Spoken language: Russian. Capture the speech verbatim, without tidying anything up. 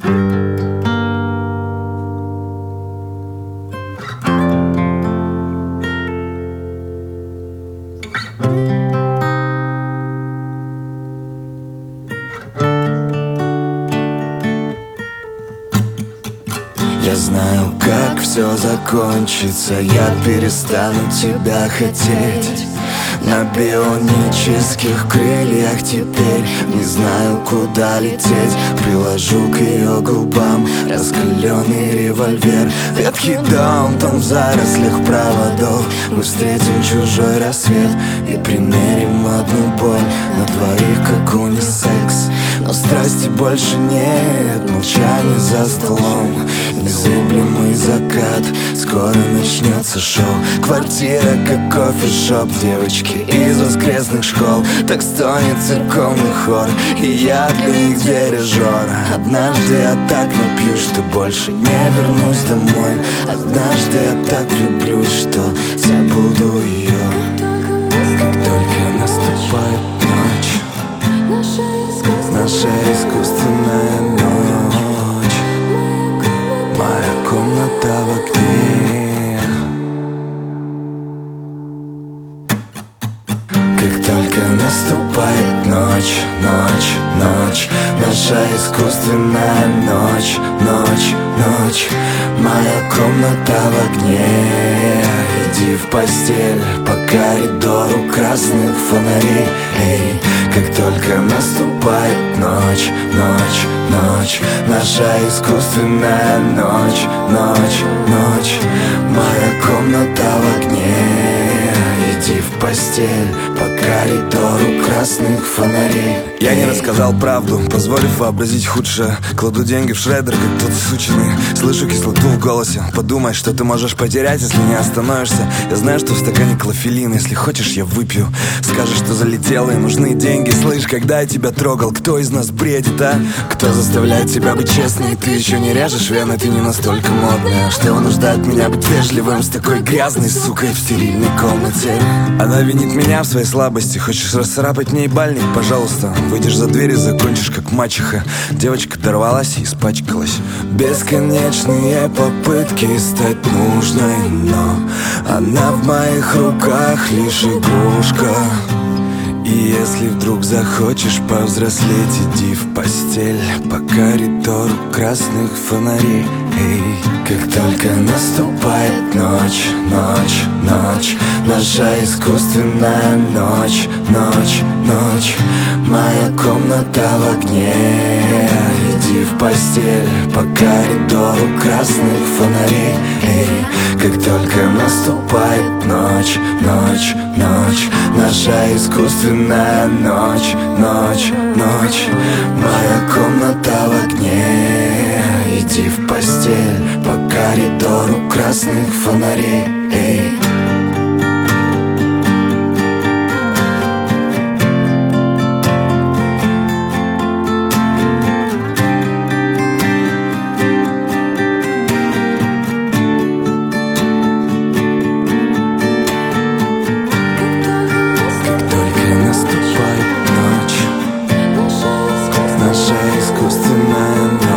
Я знаю, как все закончится. Я перестану тебя хотеть. На бионических крыльях теперь не знаю, куда лететь. Приложу к ее губам раскаленный револьвер. Ветхий дом, там в зарослях проводов. Мы встретим чужой рассвет и примерим одну боль на двоих, как унисекс. Но страсти больше нет, молчание за столом, незыблемый закат. Скоро начнется шоу. Квартира, как кофешоп. Девочки из воскресных школ. Так стонет церковный хор, и я для них дирижер. Однажды я так напьюсь, что больше не вернусь домой. Однажды я так влюблюсь, что забуду ее. Как только наступает ночь, наша искусственная ночь, моя комната в окне. Как только наступает ночь, ночь, ночь, наша искусственная ночь, ночь, ночь, моя комната в огне. Иди в постель по коридору красных фонарей. Эй, как только наступает ночь, ночь, ночь, наша искусственная ночь, ночь, ночь, моя комната в огне. Иди в постель по коридору красных фонарей. Я не рассказал правду, позволив вообразить худшее. Кладу деньги в шредер, как тот сученый. Слышу кислоту в голосе. Подумай, что ты можешь потерять, если не остановишься. Я знаю, что в стакане клофелин. Если хочешь, я выпью. Скажешь, что залетело и нужны деньги. Слышь, когда я тебя трогал, кто из нас бредит, а? Кто заставляет тебя быть честной? Ты еще не режешь вены, ты не настолько модная. Что вынуждает меня быть вежливым с такой грязной сукой в стерильной комнате? Она винит меня в своей слабости. Хочешь расцарапать мне ебальник? Пожалуйста, выйдешь за дверь и закончишь как мачеха. Девочка дорвалась и испачкалась. Бесконечные попытки стать нужной, но она в моих руках лишь игрушка. И если вдруг захочешь повзрослеть, иди в постель по коридору красных фонарей. Эй, как только наступает ночь, ночь, ночь, наша искусственная ночь, ночь, ночь, моя комната в огне. Иди в постель по коридору красных фонарей. Эй, как только наступает ночь, ночь, ночь, наша искусственная ночь, ночь, ночь, моя комната в огне. Иди в постель по коридору красных фонарей. Эй. Наша искусственная